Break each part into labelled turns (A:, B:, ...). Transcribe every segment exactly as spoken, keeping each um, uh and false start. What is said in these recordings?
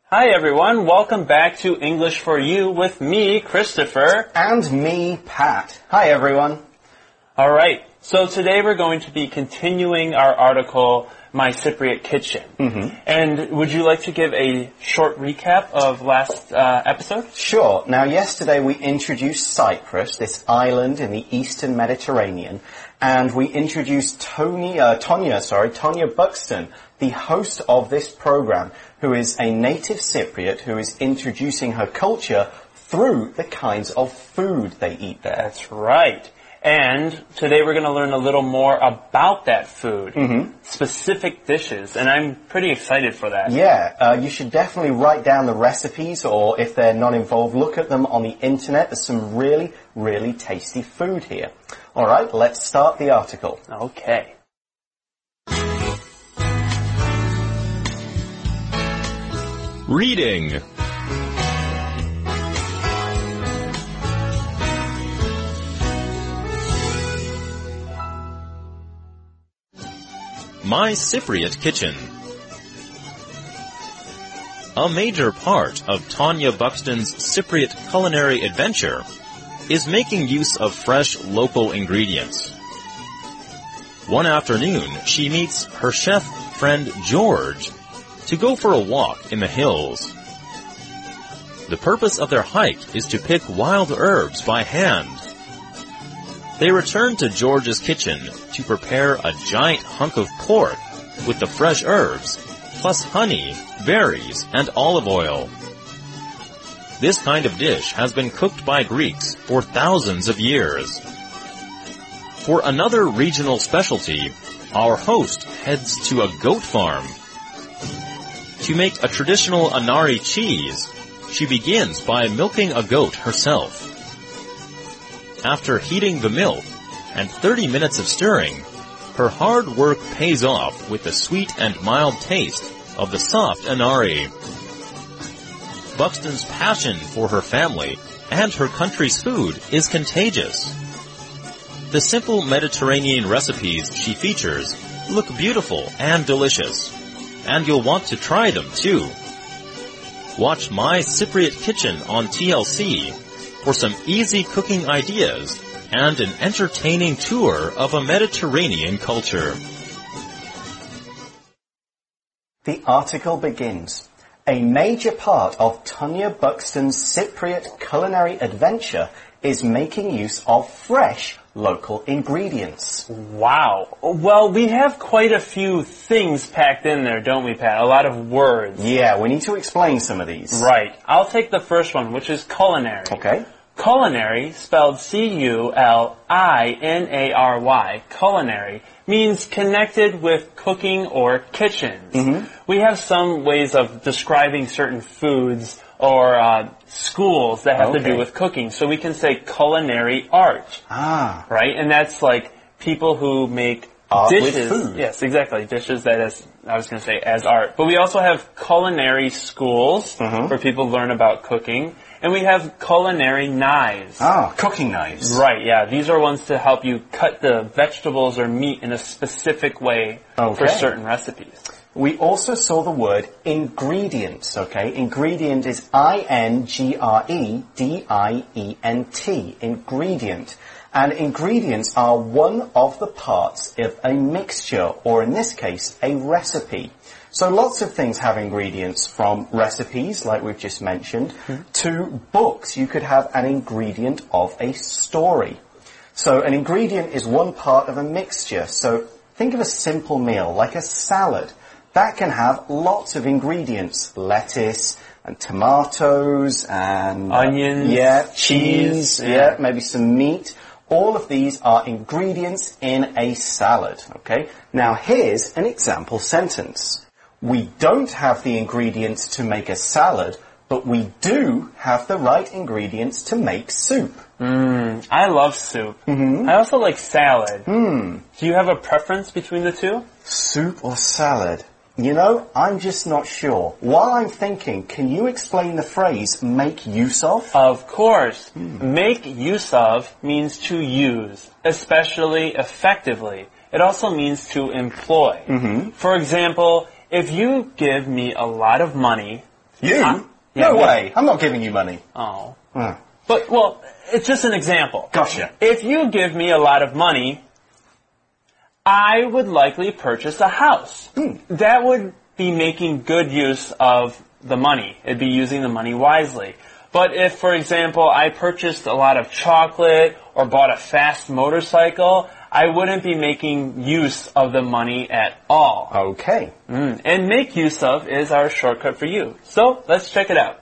A: Hi everyone, welcome back to English for You with me, Christopher.
B: And me, Pat. Hi everyone.
A: Alright, so today we're going to be continuing our article, My Cypriot Kitchen. Mm-hmm. And would you like to give a short recap of last uh, episode?
B: Sure. Now yesterday we introduced Cyprus, this island in the eastern Mediterranean, and we introduced Tony, uh, Tonya, sorry, Tonya Buxton, the host of this program, who is a native Cypriot who is introducing her culture through the kinds of food they eat there.
A: That's right. And today we're going to learn a little more about that food, mm-hmm. specific dishes, and I'm pretty excited for that.
B: Yeah, uh, you should definitely write down the recipes, or if they're not involved, look at them on the internet. There's some really, really tasty food here. All right, let's start the article.
A: Okay.
C: Reading. My Cypriot Kitchen. A major part of Tonya Buxton's Cypriot culinary adventure is making use of fresh local ingredients. One afternoon, she meets her chef friend George to go for a walk in the hills. The purpose of their hike is to pick wild herbs by hand. They return to George's kitchen to prepare a giant hunk of pork with the fresh herbs, plus honey, berries, and olive oil. This kind of dish has been cooked by Greeks for thousands of years. For another regional specialty, our host heads to a goat farm. To make a traditional Anari cheese, she begins by milking a goat herself. After heating the milk and thirty minutes of stirring, her hard work pays off with the sweet and mild taste of the soft Anari. Buxton's passion for her family and her country's food is contagious. The simple Mediterranean recipes she features look beautiful and delicious, and you'll want to try them too. Watch My Cypriot Kitchen on T L C for some easy cooking ideas and an entertaining tour of a Mediterranean culture.
B: The article begins. A major part of Tonya Buxton's Cypriot culinary adventure is making use of fresh local ingredients.
A: Wow. Well, we have quite a few things packed in there, don't we, Pat? A lot of words.
B: Yeah, we need to explain some of these.
A: Right. I'll take the first one, which is culinary.
B: Okay.
A: Culinary, spelled C U L I N A R Y, culinary, means connected with cooking or kitchens. Mm-hmm. We have some ways of describing certain foods or uh, schools that have
B: okay.
A: to do with cooking. So we can say culinary art.
B: Ah.
A: Right? And that's like people who make
B: art
A: dishes.
B: with food.
A: Yes, exactly. Dishes that is, I was going to say as art. But we also have culinary schools mm-hmm. where people learn about cooking. And we have culinary knives.
B: Ah, cooking knives.
A: Right, yeah. These are ones to help you cut the vegetables or meat in a specific way
B: okay.
A: for certain recipes.
B: We also saw the word ingredients, okay? Ingredient is I N G R E D I E N T, ingredient. And ingredients are one of the parts of a mixture, or in this case, a recipe. So lots of things have ingredients, from recipes, like we've just mentioned, mm-hmm. to books. You could have an ingredient of a story. So an ingredient is one part of a mixture. So think of a simple meal, like a salad. That can have lots of ingredients, lettuce and tomatoes and...
A: onions,
B: uh, yeah,
A: cheese,
B: cheese, yeah. yeah, maybe some meat. All of these are ingredients in a salad, okay? Now here's an example sentence. We don't have the ingredients to make a salad, but we do have the right ingredients to make soup.
A: Mmm, I love soup.
B: Mm-hmm.
A: I also like salad.
B: Mm.
A: Do you have a preference between the two?
B: Soup or salad? You know, I'm just not sure. While I'm thinking, can you explain the phrase, make use of?
A: Of course.
B: Mm.
A: Make use of means to use, especially effectively. It also means to employ.
B: Mm-hmm.
A: For example, if you give me a lot of money,
B: You?
A: Uh, yeah,
B: no
A: me.
B: way. I'm not giving you money.
A: Oh.
B: Hmm.
A: But, well, it's just an example.
B: Gotcha.
A: If you give me a lot of money, I would likely purchase a house.
B: Hmm.
A: That would be making good use of the money. It'd be using the money wisely. But if, for example, I purchased a lot of chocolate or bought a fast motorcycle, I wouldn't be making use of the money at all.
B: Okay.
A: Mm. And make use of is our shortcut for you. So let's check it out.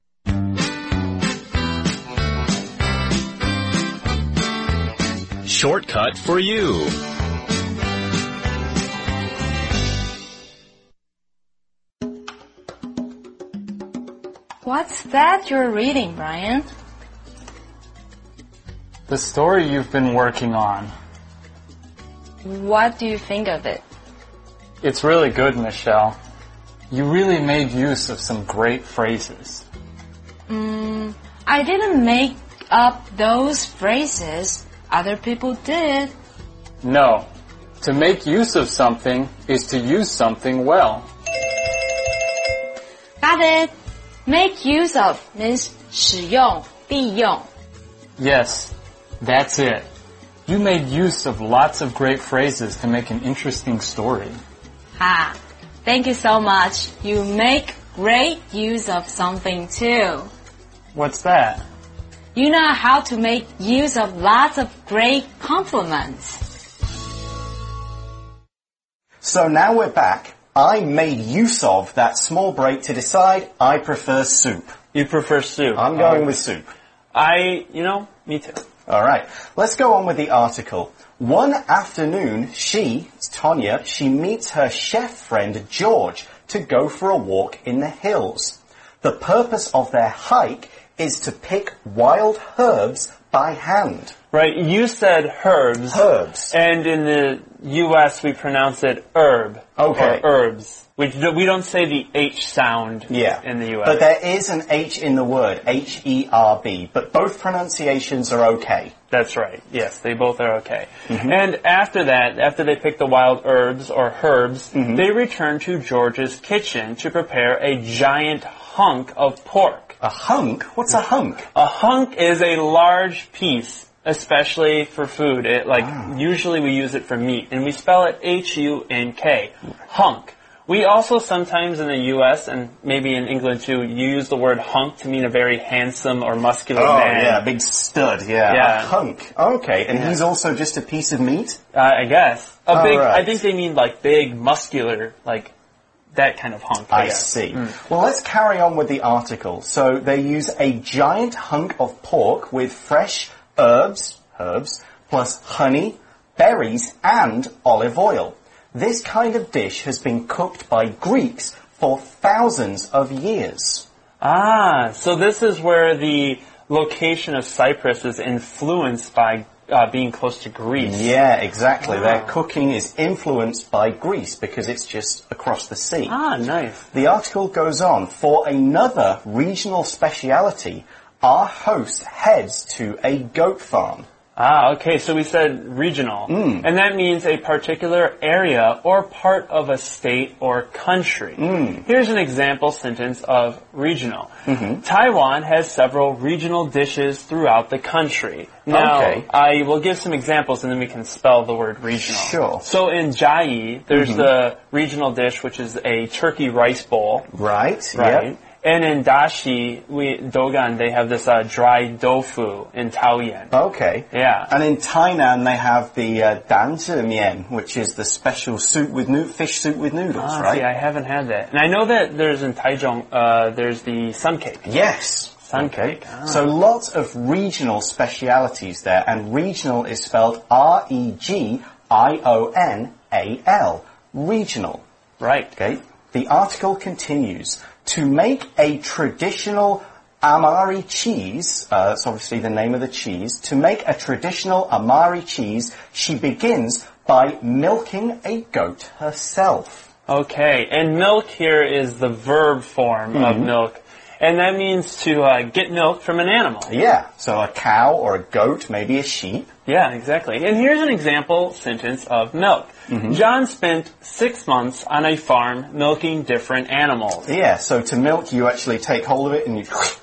C: Shortcut for you.
D: What's that you're reading, Brian?
E: The story you've been working on.
D: What do you think of it?
E: It's really good, Michelle. You really made use of some great phrases.
D: Mm, I didn't make up those phrases. Other people did.
E: No. To make use of something is to use something well.
D: Got it. Make use of means 使用,利用.
E: Yes, that's it. You made use of lots of great phrases to make an interesting story.
D: Ha. Thank you so much. You make great use of something too.
E: What's that?
D: You know how to make use of lots of great compliments.
B: So now we're back. I made use of that small break to decide I prefer soup.
A: You prefer soup.
B: I'm going with soup.
A: I, you know, me too.
B: All right. Let's go on with the article. One afternoon, she, Tonya, she meets her chef friend George to go for a walk in the hills. The purpose of their hike is to pick wild herbs by hand.
A: Right, you said herbs.
B: Herbs.
A: And in the U S we pronounce it herb.
B: Okay.
A: Or herbs. We, we don't say the H sound
B: Yeah.
A: in the U S.
B: But there is an H in the word, H E R B. But both pronunciations are okay.
A: That's right. Yes, they both are okay.
B: Mm-hmm.
A: And after that, after they pick the wild herbs or herbs,
B: Mm-hmm.
A: they return to George's kitchen to prepare a giant hunk of pork.
B: A hunk? What's a hunk?
A: A hunk is a large piece, especially for food. It, like,
B: Ah.
A: usually we use it for meat, and we spell it H U N K. Hunk. We also sometimes in the U S and maybe in England too, you use the word hunk to mean a very handsome or muscular
B: Oh,
A: man.
B: yeah, big stud, yeah.
A: Yeah.
B: A hunk. Okay, and
A: Yeah.
B: he's also just a piece of meat?
A: Uh, I guess. A
B: All
A: big,
B: right.
A: I think they mean like big, muscular, like that kind of hunk.
B: I
A: guess.
B: see.
A: Mm.
B: Well, let's carry on with the article. So they use a giant hunk of pork with fresh herbs, herbs, plus honey, berries, and olive oil. This kind of dish has been cooked by Greeks for thousands of years.
A: Ah, so this is where the location of Cyprus is influenced by uh, being close to Greece.
B: Yeah, exactly.
A: Ah.
B: Their cooking is influenced by Greece because it's just across the sea.
A: Ah, nice.
B: The article goes on. For another regional speciality, our host heads to a goat farm.
A: Ah, okay, so we said regional.
B: Mm.
A: And that means a particular area or part of a state or country.
B: Mm.
A: Here's an example sentence of regional.
B: Mm-hmm.
A: Taiwan has several regional dishes throughout the country. Now,
B: Okay.
A: I will give some examples and then we can spell the word regional.
B: Sure.
A: So in Jiayi, there's
B: Mhm.
A: the regional dish, which is a turkey rice bowl.
B: Right,
A: Right.
B: yep.
A: And in Dashi, we, Dogan, they have this uh, dry tofu in Taoyuan.
B: Okay.
A: Yeah.
B: And in Tainan, they have the uh, dan zhi mian, which is the special soup with noo- fish soup with noodles,
A: Ah,
B: right?
A: see, I haven't had that. And I know that there's in Taichung, uh, there's the sun cake.
B: Yes.
A: Sun
B: Okay.
A: cake. Ah.
B: So lots of regional specialities there, and regional is spelled R E G I O N A L. Regional.
A: Right.
B: Okay. The article continues. To make a traditional Amari cheese, uh, that's obviously the name of the cheese, to make a traditional Amari cheese, she begins by milking a goat herself.
A: Okay. And milk here is the verb form of
B: Mhm.
A: milk. And that means to uh, get milk from an animal.
B: Yeah, so a cow or a goat, maybe a sheep.
A: Yeah, exactly. And here's an example sentence of milk. Mm-hmm. John spent six months on a farm milking different animals.
B: Yeah, so to milk, you actually take hold of it and you...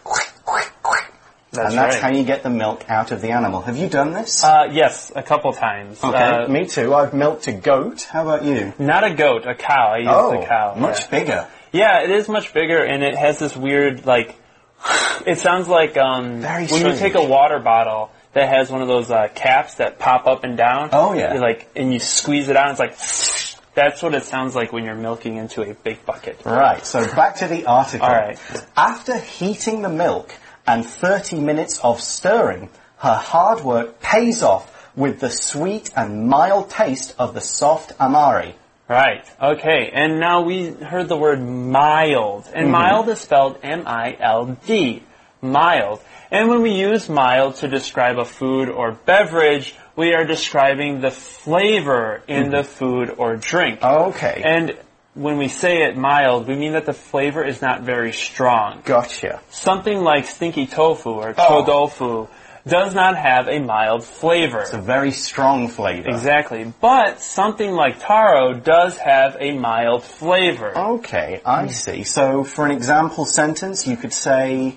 A: That's
B: and that's
A: right.
B: how you get the milk out of the animal. Have you done this?
A: Uh, yes, a couple times.
B: Okay,
A: Uh,
B: me too. I've milked a goat. How about you?
A: not a goat, a cow. I used
B: Oh,
A: a cow.
B: much
A: yeah.
B: bigger.
A: Yeah, it is much bigger, and it has this weird, like, it sounds like um,
B: Very
A: when you
B: strange.
A: take a water bottle that has one of those uh, caps that pop up and down.
B: Oh, yeah.
A: you like, and you squeeze it out, and it's like, that's what it sounds like when you're milking into a big bucket.
B: Right, so back to the article.
A: All right.
B: After heating the milk and thirty minutes of stirring, her hard work pays off with the sweet and mild taste of the soft amari.
A: Right. Okay. And now we heard the word mild. And mm-hmm. mild is spelled M I L D. Mild. And when we use mild to describe a food or beverage, we are describing the flavor in mm-hmm. the food or drink.
B: Okay.
A: And when we say it mild, we mean that the flavor is not very strong.
B: Gotcha.
A: Something like stinky tofu or
B: Oh.
A: chodofu does not have a mild flavor.
B: It's a very strong flavor.
A: Exactly. But something like taro does have a mild flavor.
B: Okay, I see. So for an example sentence, you could say...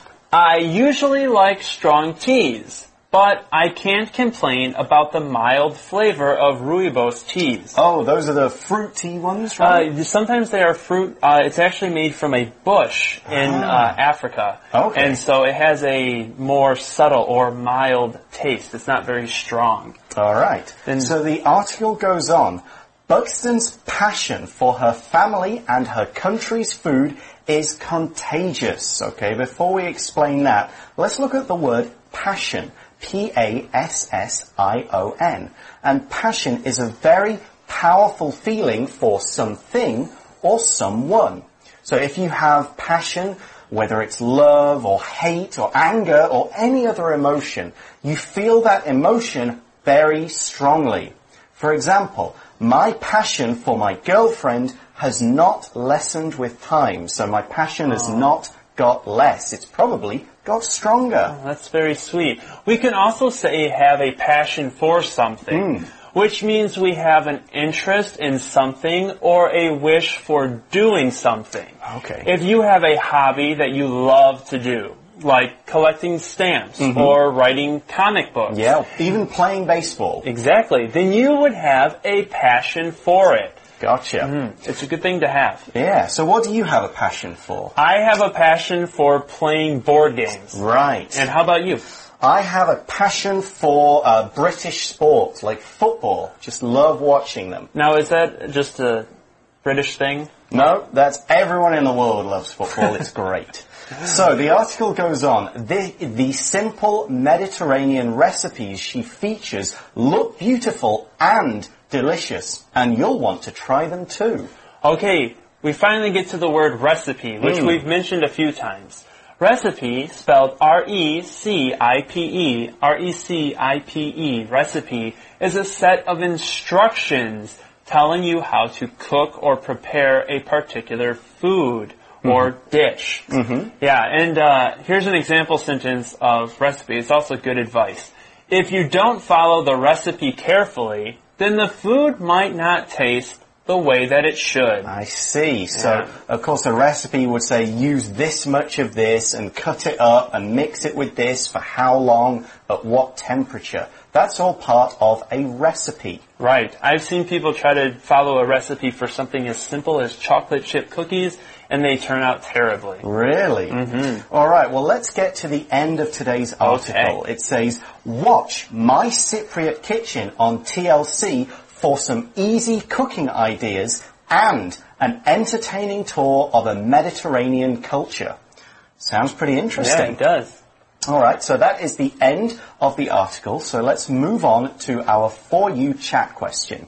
A: I usually like strong teas, but I can't complain about the mild flavor of rooibos teas.
B: Oh, those are the fruit tea ones, right?
A: Uh, sometimes they are fruit. Uh, it's actually made from a bush in
B: Ah.
A: uh, Africa.
B: Okay.
A: And so it has a more subtle or mild taste. It's not very strong.
B: All right.
A: Then-
B: so the article goes on. Buxton's passion for her family and her country's food is contagious. Okay, before we explain that, let's look at the word passion. P A S S I O N. And passion is a very powerful feeling for something or someone. So if you have passion, whether it's love or hate or anger or any other emotion, you feel that emotion very strongly. For example, my passion for my girlfriend has not lessened with time. So my passion has not got less. It's probably got stronger.
A: That's very sweet. We can also say have a passion for something,
B: Mm.
A: which means we have an interest in something or a wish for doing something.
B: Okay.
A: If you have a hobby that you love to do, like collecting stamps
B: Mm-hmm.
A: or writing comic books.
B: Yeah, even playing baseball.
A: Exactly. Then you would have a passion for it.
B: Gotcha.
A: Mm, it's a good thing to have.
B: Yeah, so what do you have a passion for?
A: I have a passion for playing board games.
B: Right.
A: And how about you?
B: I have a passion for uh, British sports, like football. Just love watching them.
A: Now, is that just a British thing?
B: No, that's everyone in the world loves football. It's great. So the article goes on. The, the simple Mediterranean recipes she features look beautiful and delicious, and you'll want to try them too.
A: Okay, we finally get to the word recipe, which
B: Mm.
A: we've mentioned a few times. Recipe, spelled R E C I P E, R E C I P E, recipe, is a set of instructions telling you how to cook or prepare a particular food or mm-hmm. dish. Mm-hmm. Yeah, and uh, here's an example sentence of recipe. It's also good advice. If you don't follow the recipe carefully, then the food might not taste the way that it should.
B: I see. So,
A: Yeah.
B: of course, a recipe would say use this much of this and cut it up and mix it with this for how long, at what temperature. That's all part of a recipe.
A: Right. I've seen people try to follow a recipe for something as simple as chocolate chip cookies, and they turn out terribly.
B: Really? Mm-hmm. All right, well, let's get to the end of today's article.
A: Okay.
B: It says, watch My Cypriot Kitchen on T L C for some easy cooking ideas and an entertaining tour of a Mediterranean culture. Sounds pretty interesting.
A: Yeah, it does.
B: All right, so that is the end of the article. So let's move on to our For You chat question.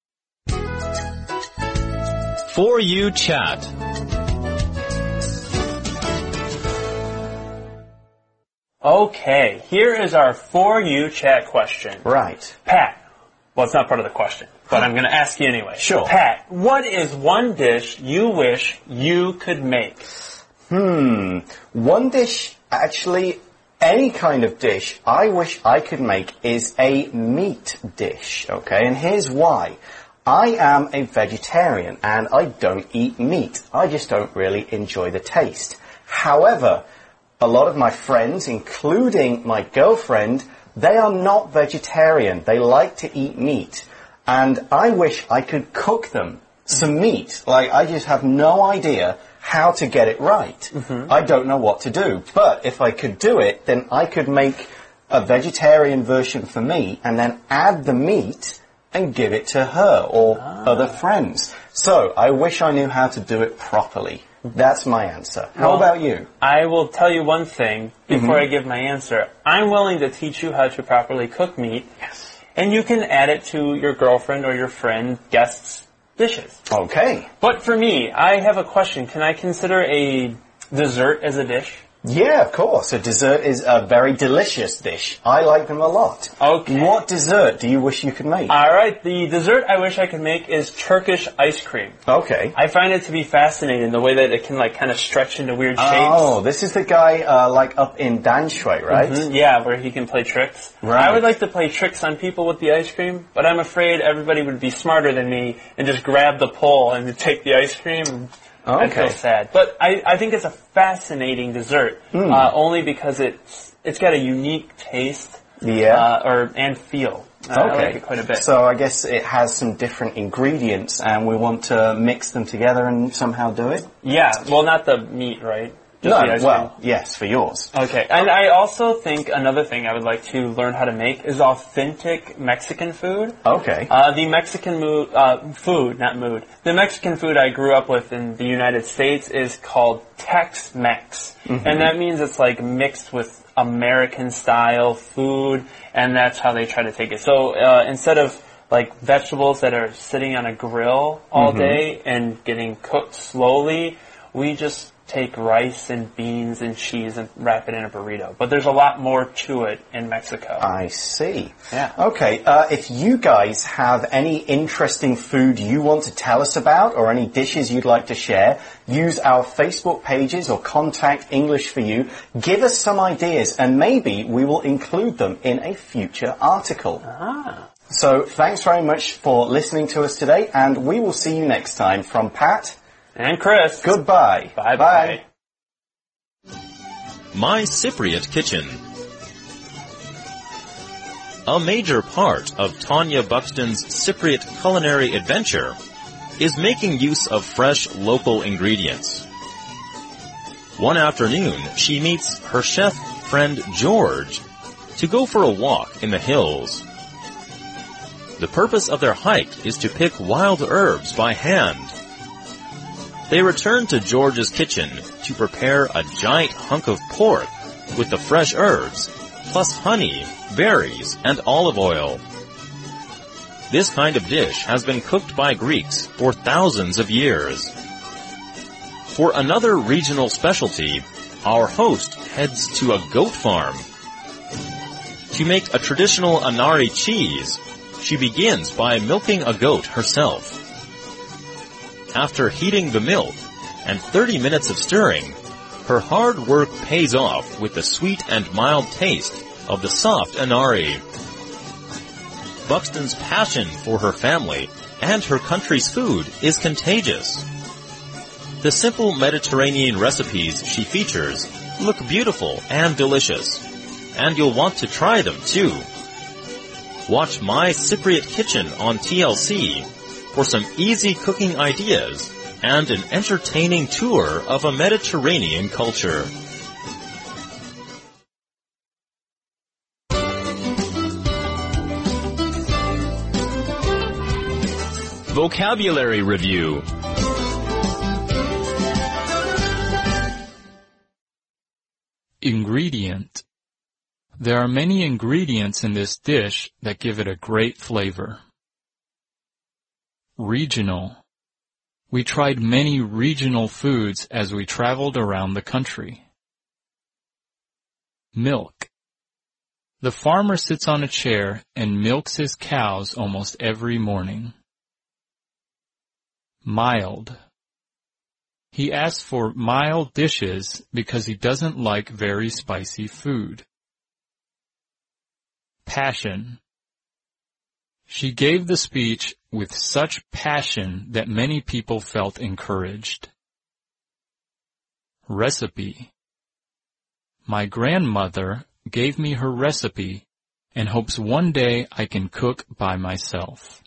C: For You chat.
A: Okay, here is our For You chat question.
B: Right.
A: Pat, well, it's not part of the question, but I'm going to ask you anyway.
B: Sure.
A: Pat, what is one dish you wish you could make?
B: Hmm. One dish, actually, any kind of dish I wish I could make is a meat dish, okay? And here's why. I am a vegetarian and I don't eat meat. I just don't really enjoy the taste. However, a lot of my friends, including my girlfriend, they are not vegetarian. They like to eat meat. And I wish I could cook them some meat. Like, I just have no idea how to get it right. Mm-hmm. I don't know what to do. But if I could do it, then I could make a vegetarian version for me and then add the meat and give it to her or ah. other friends. So, I wish I knew how to do it properly. That's my answer. How
A: well,
B: about you?
A: I will tell you one thing before
B: mm-hmm.
A: I give my answer. I'm willing to teach you how to properly cook meat.
B: Yes.
A: And you can add it to your girlfriend or your friend, guests' dishes.
B: Okay.
A: But for me, I have a question. Can I consider a dessert as a dish?
B: Yeah, of course. A dessert is a very delicious dish. I like them a lot.
A: Okay.
B: What dessert do you wish you could make?
A: All right. The dessert I wish I could make is Turkish ice cream.
B: Okay.
A: I find it to be fascinating, the way that it can like kind of stretch into weird shapes.
B: Oh, this is the guy uh, like up in Danshui, right?
A: Mm-hmm. Yeah, where he can play tricks.
B: Right.
A: I would like to play tricks on people with the ice cream, but I'm afraid everybody would be smarter than me and just grab the pole and take the ice cream.
B: Oh, okay.
A: I feel sad. But I, I think it's a fascinating dessert, mm. uh, only because it's it's got a unique taste
B: yeah.
A: uh, or and feel. Uh,
B: okay.
A: I like it quite a bit.
B: So I guess it has some different ingredients, and we want to mix them together and somehow do it?
A: Yeah. Well, not the meat, right? Just
B: no,
A: the ice
B: well,
A: cream.
B: yes, for yours.
A: Okay. And I also think another thing I would like to learn how to make is authentic Mexican food.
B: Okay.
A: Uh, the Mexican mo- uh, food, not mood, the Mexican food I grew up with in the United States is called Tex-Mex. Mm-hmm. And that means it's like mixed with American-style food, and that's how they try to take it. So uh, instead of like vegetables that are sitting on a grill all mm-hmm. day and getting cooked slowly, we just take rice and beans and cheese and wrap it in a burrito. But there's a lot more to it in Mexico.
B: I see.
A: Yeah.
B: Okay, uh, if you guys have any interesting food you want to tell us about or any dishes you'd like to share, use our Facebook pages or contact English for You. Give us some ideas and maybe we will include them in a future article.
A: Ah.
B: So thanks very much for listening to us today, and we will see you next time. From Pat
A: and Chris.
B: Goodbye.
A: Bye-bye.
C: My Cypriot Kitchen. A major part of Tanya Buxton's Cypriot culinary adventure is making use of fresh local ingredients. One afternoon, she meets her chef friend George to go for a walk in the hills. The purpose of their hike is to pick wild herbs by hand. They return to George's kitchen to prepare a giant hunk of pork with the fresh herbs, plus honey, berries, and olive oil. This kind of dish has been cooked by Greeks for thousands of years. For another regional specialty, our host heads to a goat farm. To make a traditional Anari cheese, she begins by milking a goat herself. After heating the milk and thirty minutes of stirring, her hard work pays off with the sweet and mild taste of the soft Anari. Buxton's passion for her family and her country's food is contagious. The simple Mediterranean recipes she features look beautiful and delicious, and you'll want to try them too. Watch My Cypriot Kitchen on T L C for some easy cooking ideas and an entertaining tour of a Mediterranean culture. Vocabulary Review.
E: Ingredient. There are many ingredients in this dish that give it a great flavor. Regional. We tried many regional foods as we traveled around the country. Milk. The farmer sits on a chair and milks his cows almost every morning. Mild.
F: He asks for mild dishes because he doesn't like very spicy food. Passion. She gave the speech with such passion that many people felt encouraged. Recipe. My grandmother gave me her recipe and hopes one day I can cook by myself.